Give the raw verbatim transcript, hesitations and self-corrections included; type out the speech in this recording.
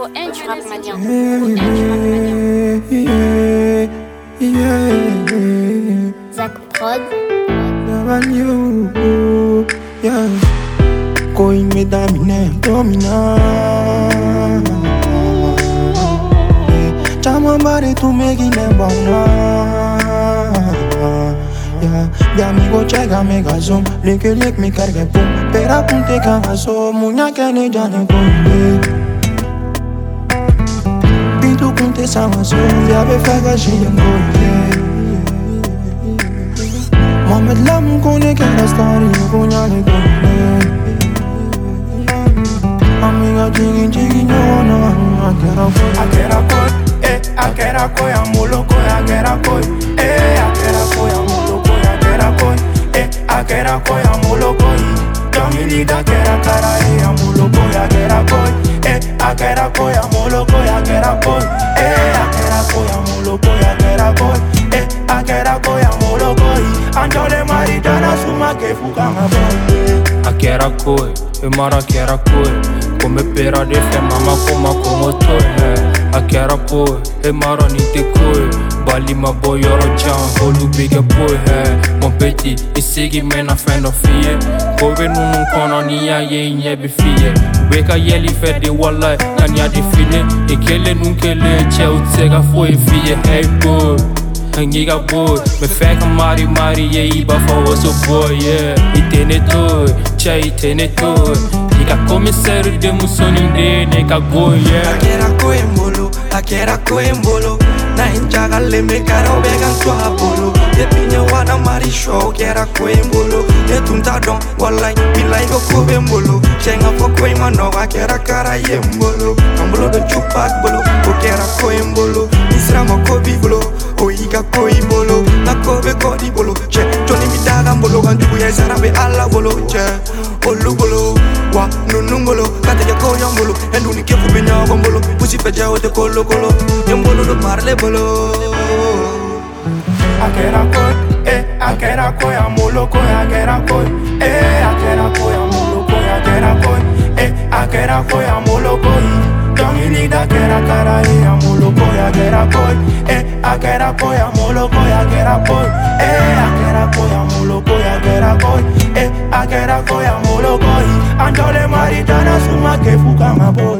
Cohen du rap mania. Zach Prod. Going me domine, domina. Chama bari tu me gine bona. Ya amigo chega mega zoom, leke lek me cargue pum. Pera punte cagazo, muña que ne jane konde. Pintu punte samazo, ya be faga jiyango. Mohamed Lam kone kera story, kunya ne konde. Amiga jigi jigi no no, akera koy, akera koy, eh, akera koy, amulo koy, akera koy, eh, akera koy, amulo koy, akera koy, eh, akera koy, amulo koy. Dominica akera cara, eh, amulo koy, akera koy, eh, akera koy, amulo koy, akera koy, eh, akera koy, amulo koy, akera koy, eh, akera koy, amulo koy. Anjole maritana suma ke fukanga boy. Akera koy, e mara akera koy. Come pera de fe mama koma como toy eh. Akera boy, e mara ni te koy. Bali ma boy yoro jan, holu big boy eh. Mon petit, e segi mena fendo fie. Kobe nunu kono ni ya ye nyebe fie. Beka yeli fe de wala, kanya di fine. E kele nun kele che utega foi fie. Hey boy, ngiga boy, me feka mari mari ye iba for was a boy yeah. Itene toy, cha itene toy. Ika commissaire de musoni de neka go yeah. Akera koy mbolo, akera koy mbolo. Na injaga le me karo began to apolo. De pinye wana mari show kera koy mbolo. De tunta don walai bilai go kobe mbolo. Chenga fo koy mano akera kara ye mbolo. Ambolo do chupak bolo, akera koy mbolo. Isra mo kobi bolo, o iga koy mbolo. Na kobe kodi bolo, che Johnny mi daga mbolo ganju ya sarabe alla bolo che. Olu bolo, wa nunu bolo, kate ya koy mbolo. Endu ni kefu benya mbolo, pusi peja o de kolo kolo. Mbolo do marle bolo. Akera koy, eh, akera koy, amulo koy, akera koy, eh, akera koy, amulo koy, akera koy, eh, akera koy, amulo koy. Dominica akera cara, eh, amulo koy, akera koy, eh, akera koy, amulo koy, akera koy, eh, akera koy, amulo koy, akera koy, eh, akera koy, amulo koy. Anjole maritana suma ke fukanga boy.